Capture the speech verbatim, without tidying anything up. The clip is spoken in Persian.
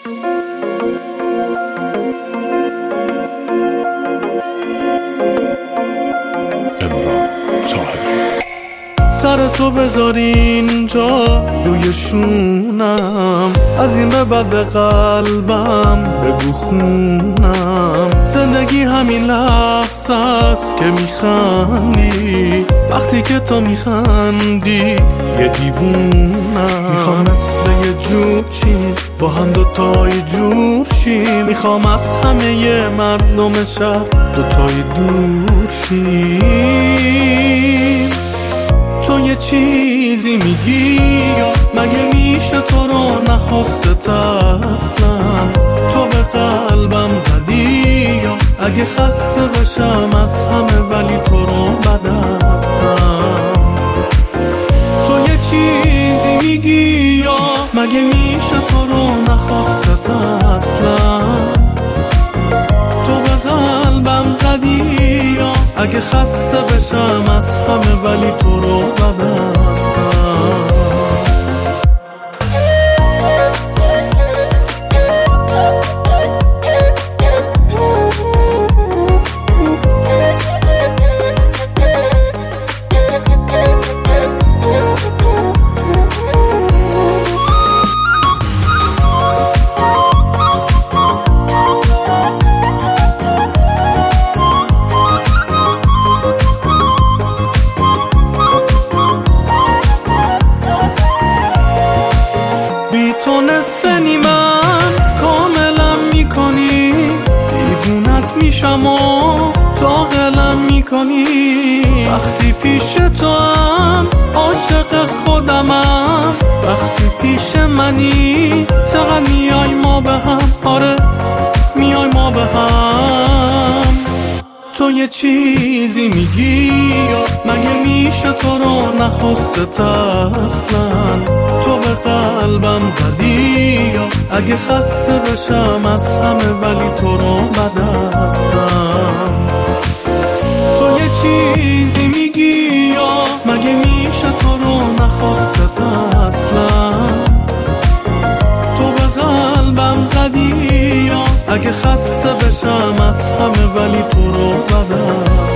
سر تو بذار اینجا روی شونم، از این به بعد به قلبم بگو خونم. زندگی همین لحظه است که میخندی، وقتی که تو میخندی یه دیوونم. میخوام مثل یه جور چین با هم دوتای جور شیم، میخوام از همه یه مردم شهر دوتای دور شیم. تو یه چیزی میگی یا مگه میشه تو رو نخواست اصلا؟ تو به قلبم زدی یا اگه خسته بشم از همه ولی تو رو بدستم. تو یه چیزی میگی یا مگه میشه تو رو نخواست اصلا؟ تو به قلبم زدی یا اگه خسته بشم از همه ولی تو رو بدستم. تو نسنی من کاملا میکنی، دیوونت میشم و داغلم میکنی. وقتی پیش تو هم عاشق خودمم، وقتی پیش منی چقدر میای ما به هم، آره میای ما به هم. تو یه چیزی میگی یا مگه میشه تو رو نخواست اصلا؟ تو به قلبم زدی یا اگه خسته بشم از همه ولی تو رو بدستم. تو یه چیزی میگی یا مگه میشه تو رو نخواست اصلا؟ تو به قلبم زدی یا اگه خسته بشم از همه ولی تو رو بدستم.